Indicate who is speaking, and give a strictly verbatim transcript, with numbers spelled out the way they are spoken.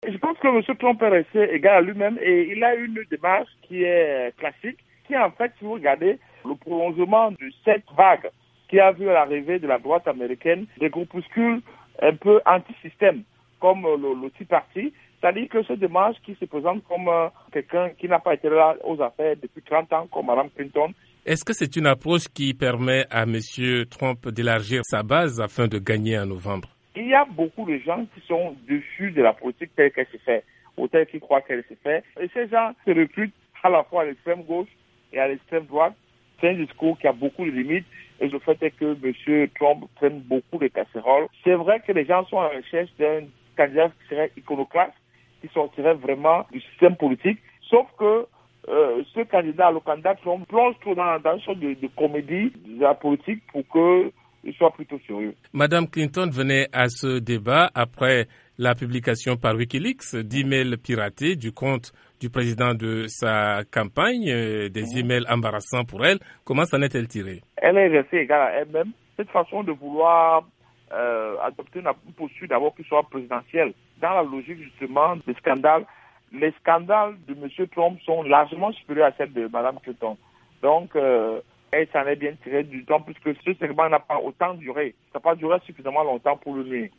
Speaker 1: Je pense que M. Trump est resté égal à lui-même et il a une démarche qui est classique, qui est en fait, si vous regardez, le prolongement de cette vague qui a vu l'arrivée de la droite américaine des groupuscules un peu anti-système, comme le, le Tea Party, c'est-à-dire que cette démarche qui se présente comme euh, quelqu'un qui n'a pas été là aux affaires depuis trente ans, comme Mme Clinton.
Speaker 2: Est-ce que c'est une approche qui permet à M. Trump d'élargir sa base afin de gagner en novembre?
Speaker 1: Il y a beaucoup de gens qui sont dessus de la politique telle qu'elle se fait, ou telle qu'ils croient qu'elle se fait. Et ces gens se recrutent à la fois à l'extrême gauche et à l'extrême droite. C'est un discours qui a beaucoup de limites. Et le fait est que M. Trump prenne beaucoup de casseroles. C'est vrai que les gens sont à la recherche d'un candidat qui serait iconoclaste, qui sortirait vraiment du système politique. Sauf que euh, ce candidat, le candidat Trump, plonge trop dans, dans une sorte de, de comédie de la politique pour qu'il soit plutôt sérieux.
Speaker 2: Madame Clinton venait à ce débat après la publication par Wikileaks d'emails piratés du compte du président de sa campagne, des mmh. emails embarrassants pour elle. Comment s'en est-elle tirée?
Speaker 1: Elle est restée égale à elle-même. Cette façon de vouloir euh, adopter une posture d'abord qui soit présidentielle, dans la logique justement des scandales, les scandales de M. Trump sont largement supérieurs à celles de Mme Clinton. Donc, euh, elle s'en est bien tirée du temps puisque ce segment n'a pas autant duré. Ça n'a pas duré suffisamment longtemps pour le nuire.